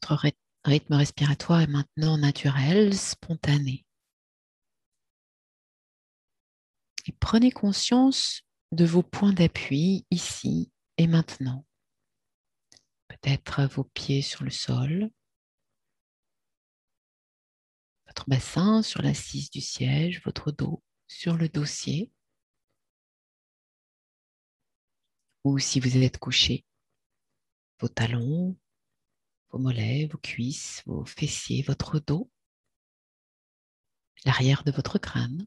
Votre rythme respiratoire est maintenant naturel, spontané. Et prenez conscience de vos points d'appui ici et maintenant. Peut-être vos pieds sur le sol, votre bassin sur l'assise du siège, votre dos sur le dossier. Ou si vous êtes couché, vos talons, vos mollets, vos cuisses, vos fessiers, votre dos, l'arrière de votre crâne.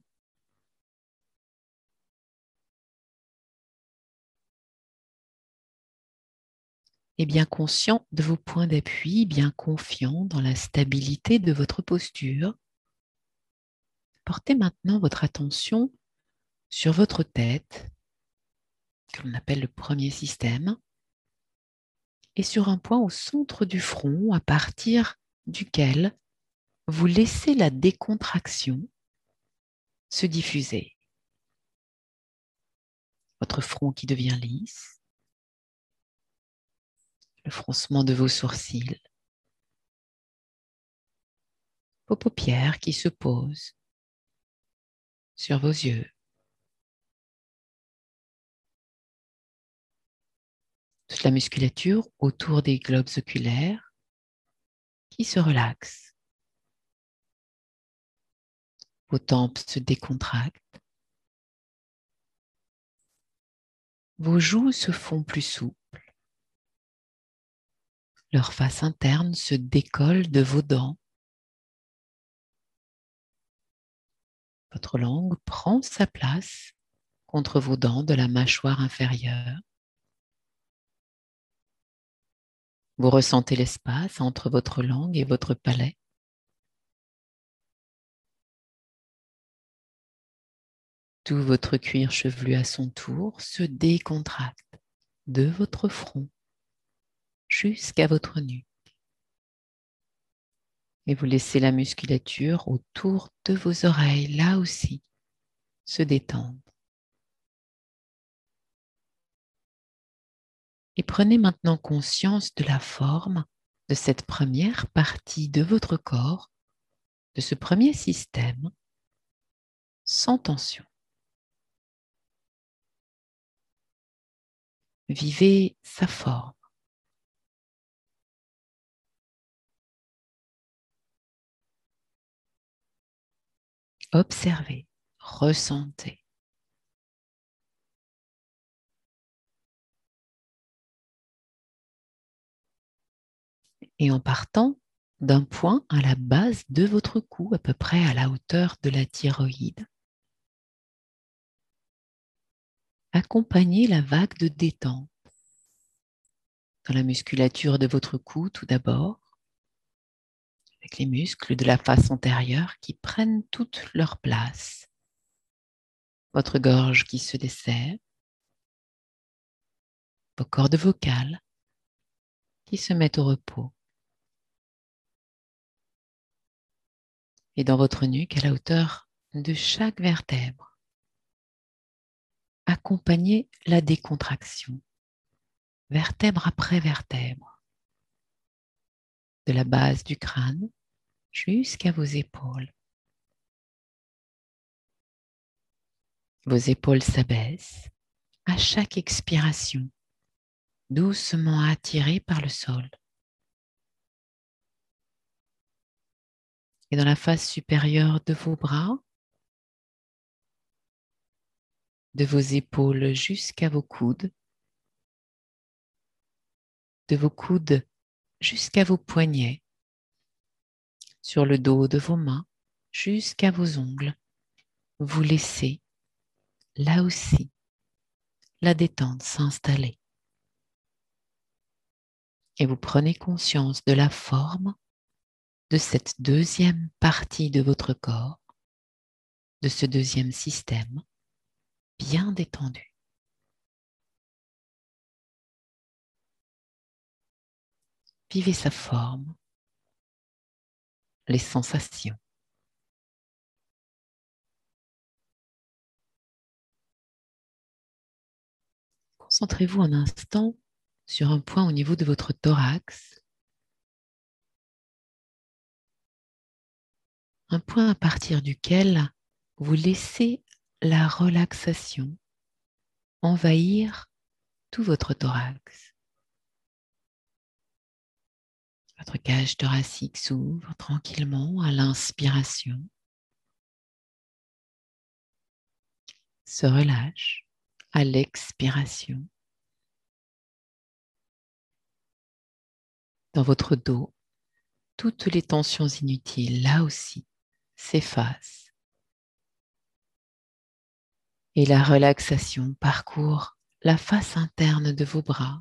Et bien conscient de vos points d'appui, bien confiant dans la stabilité de votre posture, portez maintenant votre attention sur votre tête, que l'on appelle le premier système, et sur un point au centre du front à partir duquel vous laissez la décontraction se diffuser. Votre front qui devient lisse, le froncement de vos sourcils, vos paupières qui se posent sur vos yeux. Toute la musculature autour des globes oculaires qui se relaxe. Vos tempes se décontractent. Vos joues se font plus souples. Leur face interne se décolle de vos dents. Votre langue prend sa place contre vos dents de la mâchoire inférieure. Vous ressentez l'espace entre votre langue et votre palais. Tout votre cuir chevelu à son tour se décontracte de votre front jusqu'à votre nuque. Et vous laissez la musculature autour de vos oreilles, là aussi, se détendre. Et prenez maintenant conscience de la forme de cette première partie de votre corps, de ce premier système, sans tension. Vivez sa forme. Observez, ressentez. Et en partant d'un point à la base de votre cou, à peu près à la hauteur de la thyroïde, accompagnez la vague de détente dans la musculature de votre cou tout d'abord, avec les muscles de la face antérieure qui prennent toute leur place. Votre gorge qui se desserre, vos cordes vocales qui se mettent au repos. Et dans votre nuque, à la hauteur de chaque vertèbre, accompagnez la décontraction, vertèbre après vertèbre, de la base du crâne jusqu'à vos épaules. Vos épaules s'abaissent à chaque expiration, doucement attirées par le sol. Et dans la face supérieure de vos bras, de vos épaules jusqu'à vos coudes, de vos coudes jusqu'à vos poignets, sur le dos de vos mains jusqu'à vos ongles, vous laissez là aussi la détente s'installer. Et vous prenez conscience de la forme de cette deuxième partie de votre corps, de ce deuxième système bien détendu. Vivez sa forme, les sensations. Concentrez-vous un instant sur un point au niveau de votre thorax, un point à partir duquel vous laissez la relaxation envahir tout votre thorax. Votre cage thoracique s'ouvre tranquillement à l'inspiration, se relâche à l'expiration. Dans votre dos, toutes les tensions inutiles, là aussi, s'effacent. Et la relaxation parcourt la face interne de vos bras,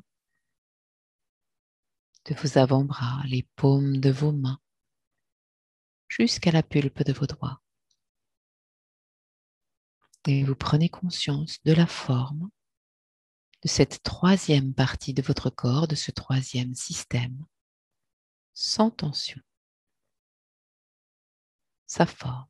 de vos avant-bras, les paumes de vos mains, jusqu'à la pulpe de vos doigts. Et vous prenez conscience de la forme de cette troisième partie de votre corps, de ce troisième système, sans tension, sa forme.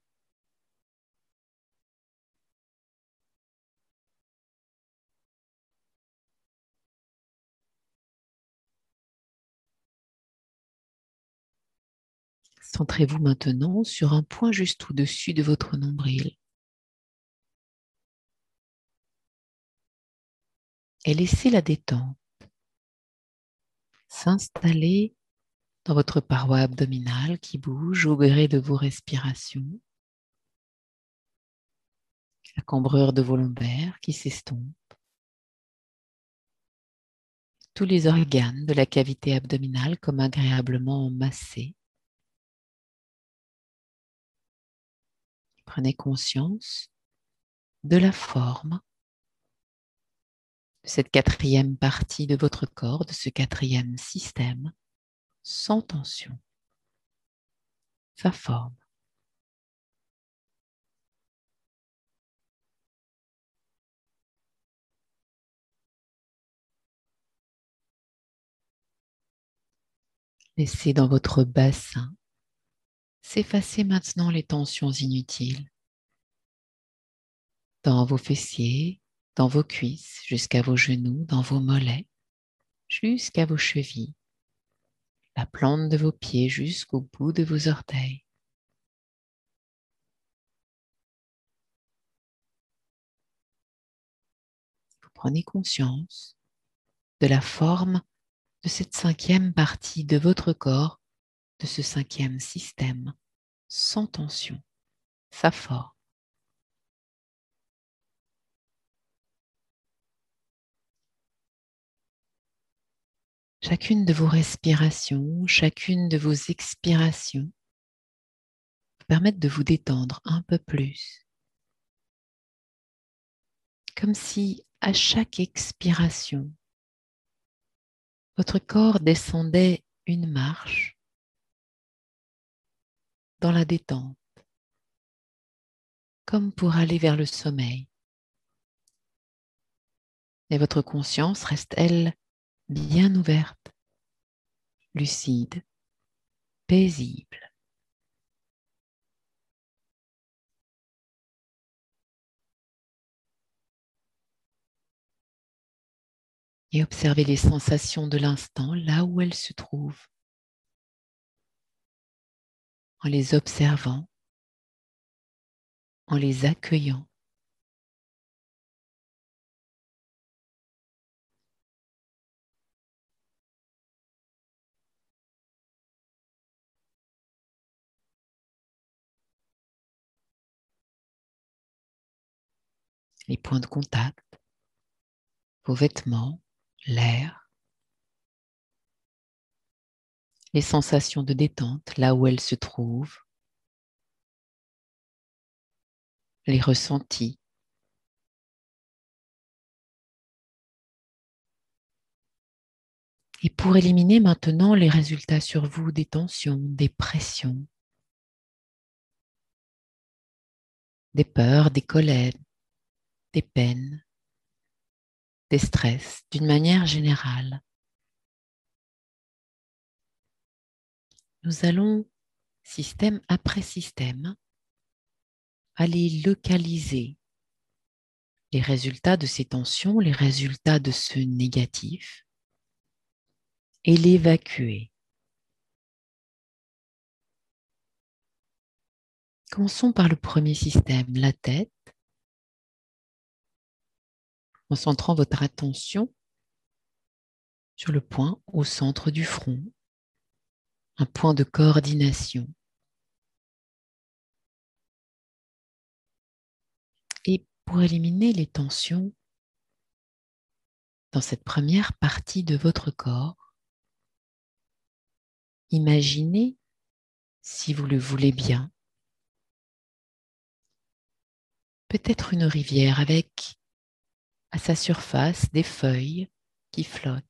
Centrez-vous maintenant sur un point juste au-dessus de votre nombril et laissez la détente s'installer dans votre paroi abdominale qui bouge au gré de vos respirations, la cambrure de vos lombaires qui s'estompe, tous les organes de la cavité abdominale comme agréablement massés. Prenez conscience de la forme de cette quatrième partie de votre corps, de ce quatrième système, sans tension, sa forme. Laissez dans votre bassin s'effacer maintenant les tensions inutiles dans vos fessiers, dans vos cuisses, jusqu'à vos genoux, dans vos mollets, jusqu'à vos chevilles, la plante de vos pieds jusqu'au bout de vos orteils. Vous prenez conscience de la forme de cette cinquième partie de votre corps, de ce cinquième système, sans tension, sa forme. Chacune de vos respirations, chacune de vos expirations permettent de vous détendre un peu plus. Comme si à chaque expiration, votre corps descendait une marche dans la détente, comme pour aller vers le sommeil. Et votre conscience reste, elle, bien ouverte, lucide, paisible. Et observez les sensations de l'instant là où elles se trouvent, en les observant, en les accueillant. Les points de contact, vos vêtements, l'air, les sensations de détente là où elles se trouvent, les ressentis. Et pour éliminer maintenant les résultats sur vous des tensions, des pressions, des peurs, des colères, des peines, des stress, d'une manière générale, nous allons, système après système, aller localiser les résultats de ces tensions, les résultats de ce négatif et l'évacuer. Commençons par le premier système, la tête, en centrant votre attention sur le point au centre du front, un point de coordination. Et pour éliminer les tensions dans cette première partie de votre corps, imaginez, si vous le voulez bien, peut-être une rivière avec à sa surface des feuilles qui flottent.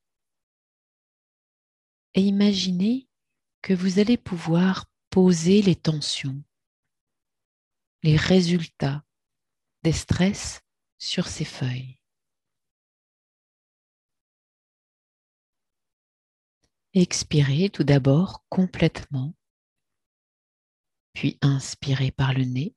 Et imaginez que vous allez pouvoir poser les tensions, les résultats des stress sur ces feuilles. Expirez tout d'abord complètement, puis inspirez par le nez.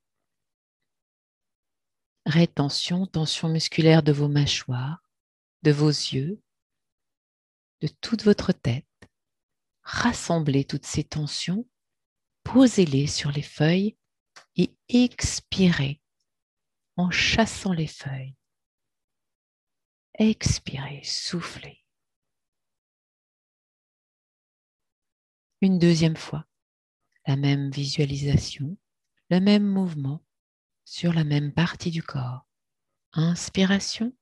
Rétention, tension musculaire de vos mâchoires, de vos yeux, de toute votre tête. Rassemblez toutes ces tensions, posez-les sur les feuilles et expirez en chassant les feuilles. Expirez, soufflez. Une deuxième fois, la même visualisation, le même mouvement sur la même partie du corps. Inspiration,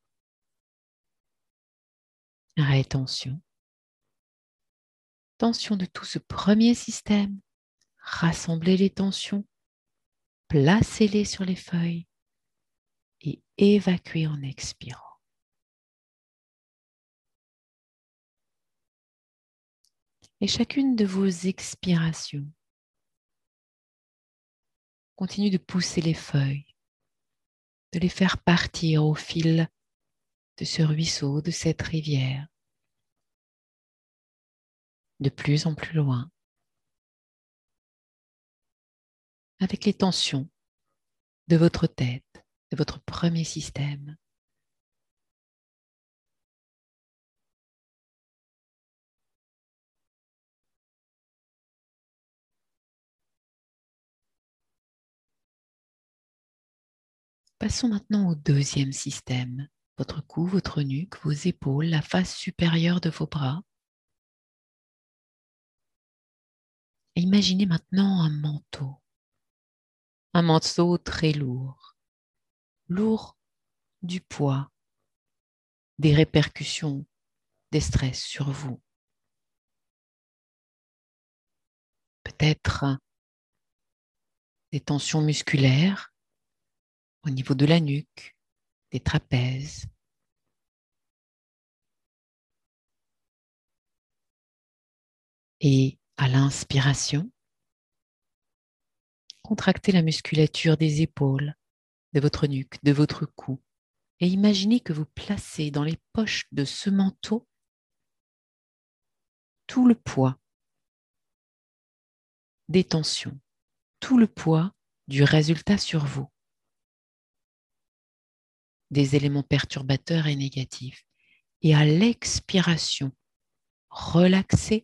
rétention, tension de tout ce premier système. Rassemblez les tensions, placez-les sur les feuilles et évacuez en expirant. Et chacune de vos expirations continue de pousser les feuilles, de les faire partir au fil de ce ruisseau, de cette rivière, de plus en plus loin, avec les tensions de votre tête, de votre premier système. Passons maintenant au deuxième système, votre cou, votre nuque, vos épaules, la face supérieure de vos bras. Et imaginez maintenant un manteau très lourd, lourd du poids, des répercussions, des stress sur vous. Peut-être des tensions musculaires au niveau de la nuque, des trapèzes. Et à l'inspiration, contractez la musculature des épaules, de votre nuque, de votre cou. Et imaginez que vous placez dans les poches de ce manteau tout le poids des tensions, tout le poids du résultat sur vous, des éléments perturbateurs et négatifs. Et à l'expiration, relaxez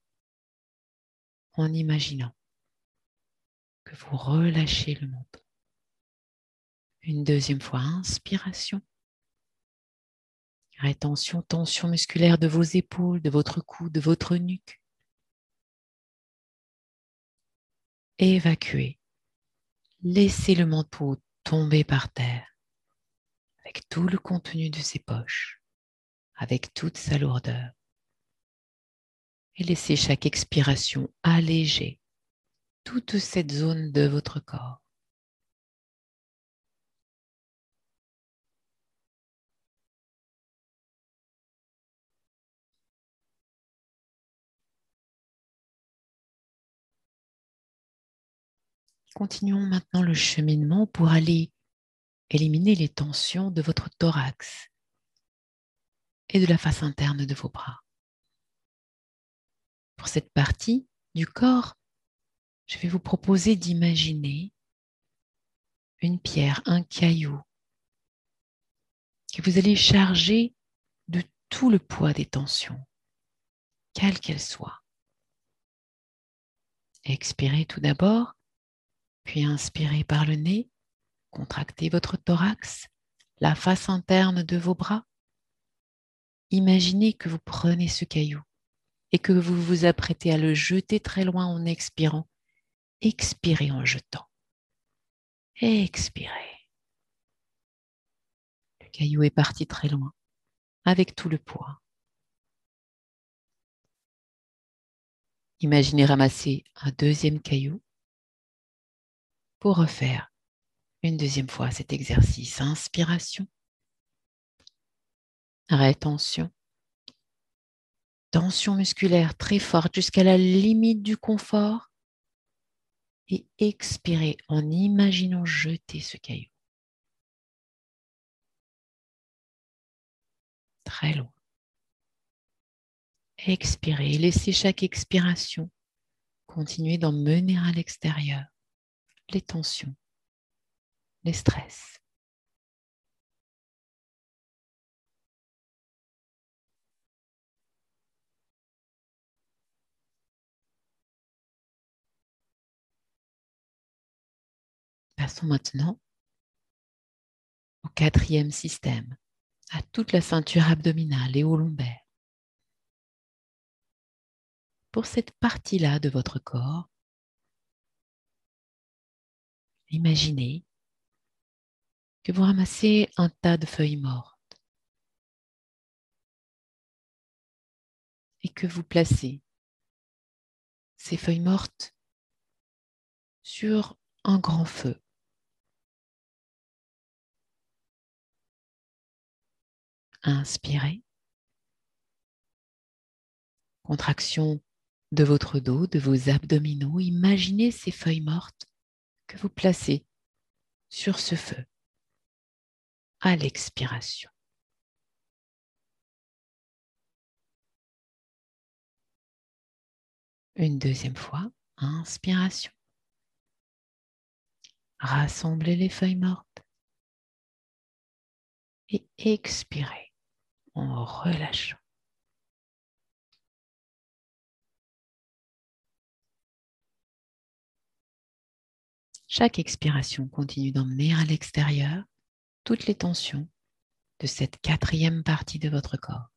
en imaginant que vous relâchez le menton. Une deuxième fois, inspiration. Rétention, tension musculaire de vos épaules, de votre cou, de votre nuque. Évacuez. Laissez le manteau tomber par terre avec tout le contenu de ses poches, avec toute sa lourdeur. Et laissez chaque expiration alléger toute cette zone de votre corps. Continuons maintenant le cheminement pour aller éliminer les tensions de votre thorax et de la face interne de vos bras. Pour cette partie du corps, je vais vous proposer d'imaginer une pierre, un caillou que vous allez charger de tout le poids des tensions, quelles qu'elles soient. Expirez tout d'abord Puis inspirez par le nez, contractez votre thorax, la face interne de vos bras. Imaginez que vous prenez ce caillou et que vous vous apprêtez à le jeter très loin en expirant. Expirez en jetant. Expirez. Le caillou est parti très loin, avec tout le poids. Imaginez ramasser un deuxième caillou pour refaire une deuxième fois cet exercice. Inspiration, rétention, tension musculaire très forte jusqu'à la limite du confort et expirez en imaginant jeter ce caillou très loin. Expirez et laissez chaque expiration continuer d'emmener à l'extérieur les tensions, les stress. Passons maintenant au quatrième système, à toute la ceinture abdominale et au lombaire. Pour cette partie-là de votre corps, imaginez que vous ramassez un tas de feuilles mortes et que vous placez ces feuilles mortes sur un grand feu. Inspirez. Contraction de votre dos, de vos abdominaux. Imaginez ces feuilles mortes que vous placez sur ce feu à l'expiration. Une deuxième fois, inspiration. Rassemblez les feuilles mortes et expirez en relâchant. Chaque expiration continue d'emmener à l'extérieur toutes les tensions de cette quatrième partie de votre corps.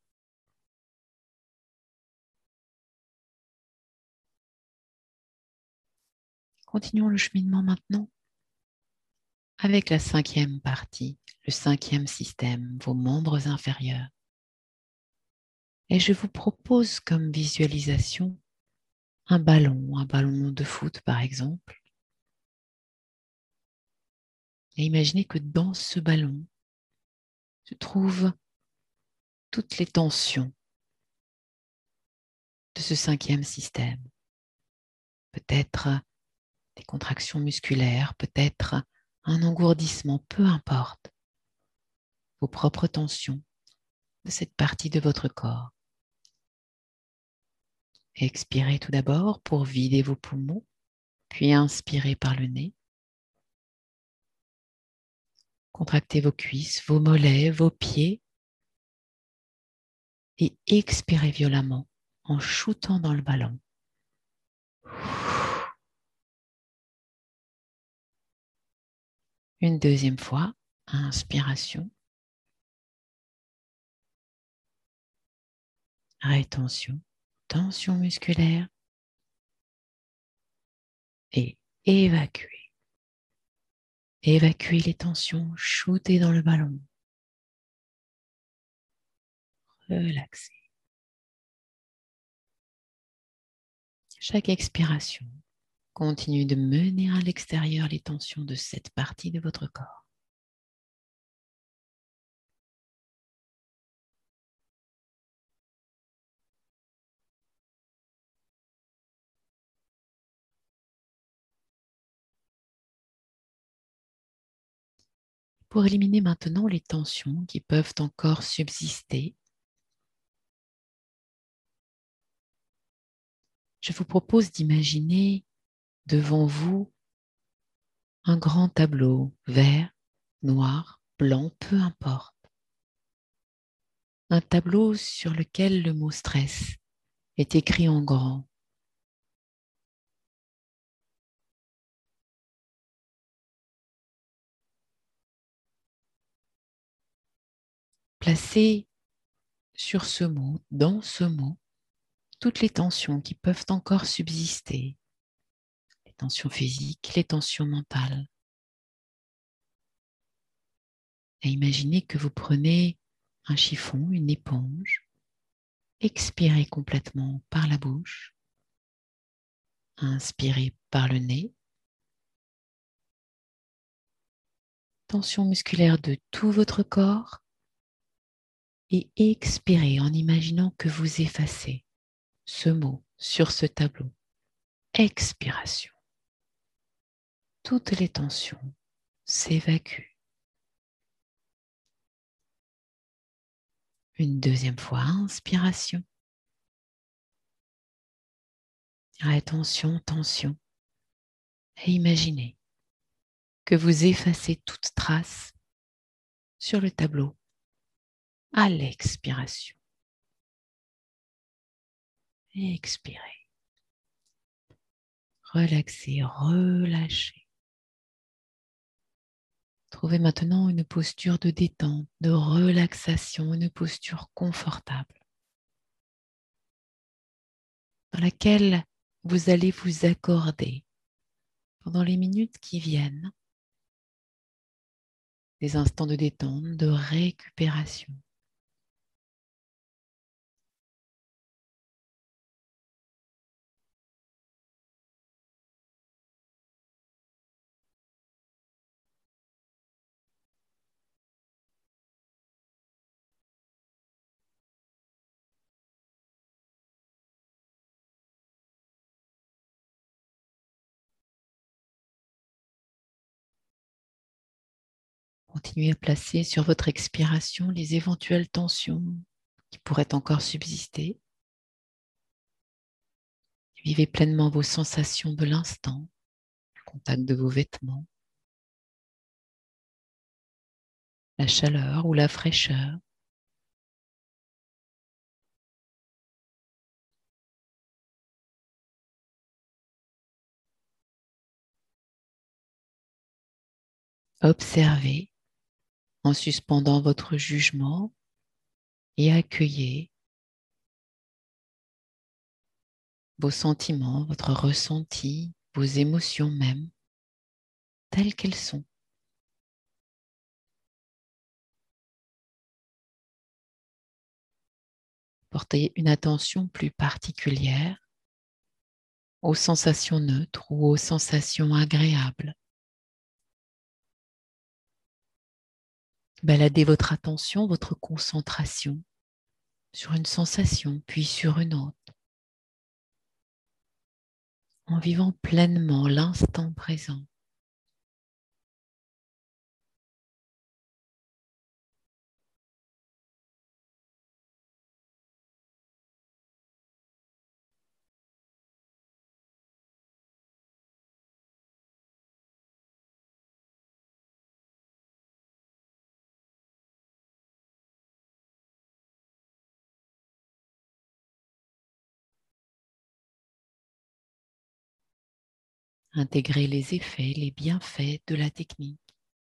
Continuons le cheminement maintenant avec la cinquième partie, le cinquième système, vos membres inférieurs. Et je vous propose comme visualisation un ballon de foot par exemple. Et imaginez que dans ce ballon se trouvent toutes les tensions de ce cinquième système. Peut-être des contractions musculaires, peut-être un engourdissement, peu importe. Vos propres tensions de cette partie de votre corps. Expirez tout d'abord pour vider vos poumons, puis inspirez par le nez. Contractez vos cuisses, vos mollets, vos pieds et expirez violemment en shootant dans le ballon. Une deuxième fois, inspiration, rétention, tension musculaire et évacuez. Évacuez les tensions, shootez dans le ballon. Relaxez. Chaque expiration continue de mener à l'extérieur les tensions de cette partie de votre corps. Pour éliminer maintenant les tensions qui peuvent encore subsister, je vous propose d'imaginer devant vous un grand tableau vert, noir, blanc, peu importe. Un tableau sur lequel le mot stress est écrit en grand. placez sur ce mot, dans ce mot, toutes les tensions qui peuvent encore subsister, les tensions physiques, les tensions mentales. Et imaginez que vous prenez un chiffon, une éponge, expirez complètement par la bouche, inspirez par le nez, tension musculaire de tout votre corps et expirez en imaginant que vous effacez ce mot sur ce tableau. Expiration. Toutes les tensions s'évacuent. Une deuxième fois, inspiration. Rétention, tension. Et imaginez que vous effacez toute trace sur le tableau à l'expiration. Et expirez. Relaxez, relâchez. Trouvez maintenant une posture de détente, de relaxation, une posture confortable dans laquelle vous allez vous accorder pendant les minutes qui viennent des instants de détente, de récupération. Continuez à placer sur votre expiration les éventuelles tensions qui pourraient encore subsister. Vivez pleinement vos sensations de l'instant, le contact de vos vêtements, la chaleur ou la fraîcheur. Observez en suspendant votre jugement et accueillez vos sentiments, votre ressenti, vos émotions même, telles qu'elles sont. Portez une attention plus particulière aux sensations neutres ou aux sensations agréables. Baladez votre attention, votre concentration sur une sensation, puis sur une autre, en vivant pleinement l'instant présent. Intégrez les effets, les bienfaits de la technique.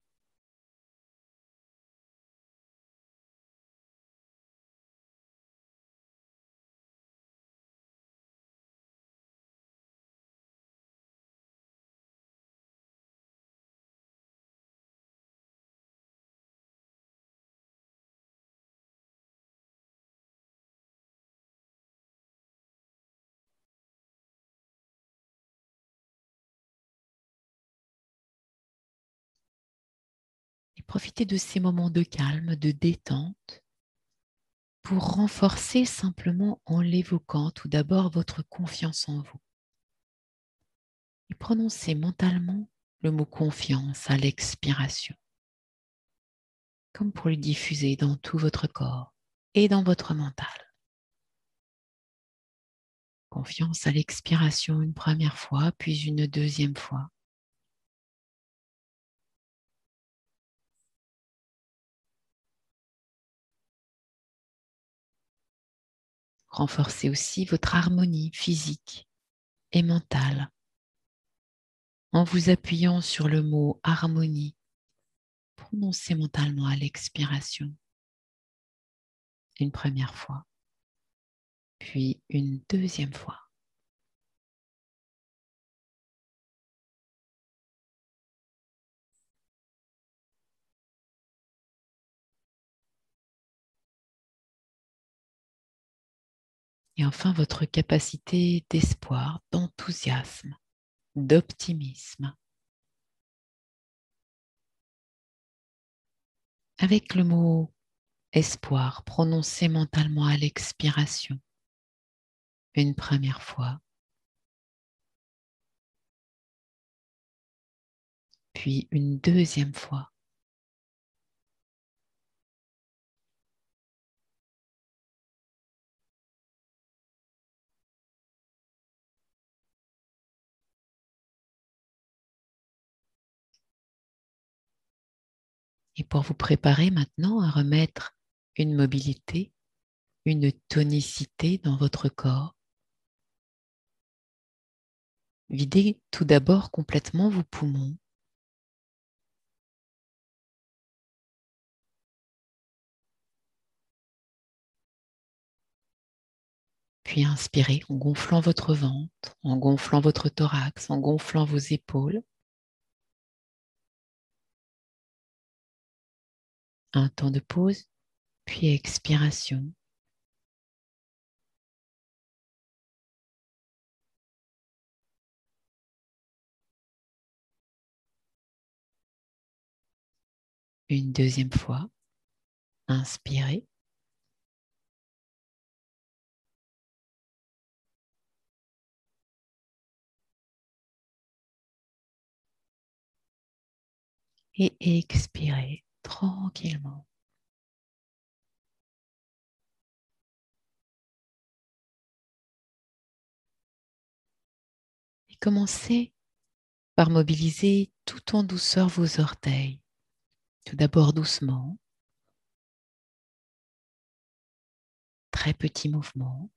Et profitez de ces moments de calme, de détente, pour renforcer simplement en l'évoquant tout d'abord votre confiance en vous. Et prononcez mentalement le mot confiance à l'expiration, comme pour le diffuser dans tout votre corps et dans votre mental. Confiance à l'expiration une première fois, puis une deuxième fois. Renforcez aussi votre harmonie physique et mentale en vous appuyant sur le mot harmonie prononcé mentalement à l'expiration. une première fois, puis une deuxième fois. Et enfin, votre capacité d'espoir, d'enthousiasme, d'optimisme. Avec le mot espoir prononcé mentalement à l'expiration, une première fois, puis une deuxième fois. Et pour vous préparer maintenant à remettre une mobilité, une tonicité dans votre corps, videz tout d'abord complètement vos poumons. Puis inspirez en gonflant votre ventre, en gonflant votre thorax, en gonflant vos épaules. Un temps de pause, puis expiration. Une deuxième fois, inspirez. Et expirez tranquillement. Et commencez par mobiliser tout en douceur vos orteils. Tout d'abord doucement, très petit mouvement,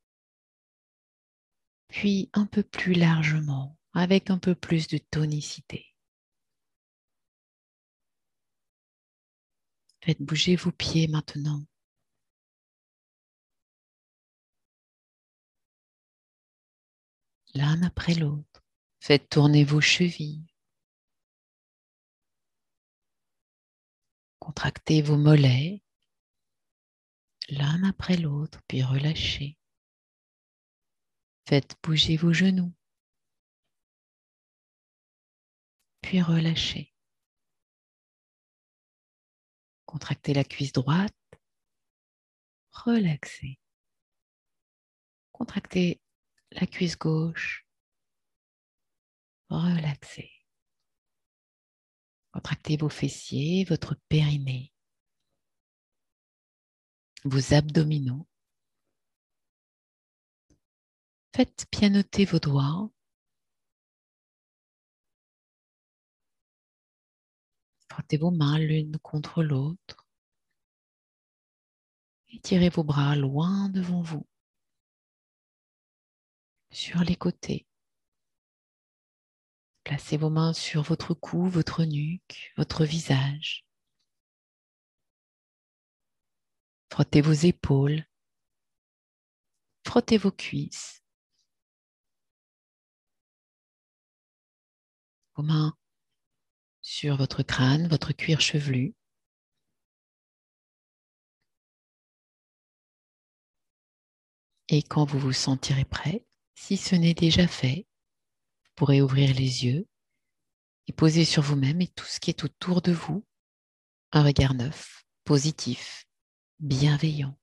puis un peu plus largement, avec un peu plus de tonicité. Faites bouger vos pieds maintenant. L'un après l'autre. Faites tourner vos chevilles. Contractez vos mollets, l'un après l'autre, puis relâchez. Faites bouger vos genoux, puis relâchez. Contractez la cuisse droite, relaxez. Contractez la cuisse gauche, relaxez. Contractez vos fessiers, votre périnée, vos abdominaux. Faites pianoter vos doigts. Frottez vos mains l'une contre l'autre. Étirez vos bras loin devant vous, sur les côtés. Placez vos mains sur votre cou, votre nuque, votre visage. Frottez vos épaules. Frottez vos cuisses. Vos mains sur votre crâne, votre cuir chevelu. Et quand vous vous sentirez prêt, si ce n'est déjà fait, vous pourrez ouvrir les yeux et poser sur vous-même et tout ce qui est autour de vous un regard neuf, positif, bienveillant.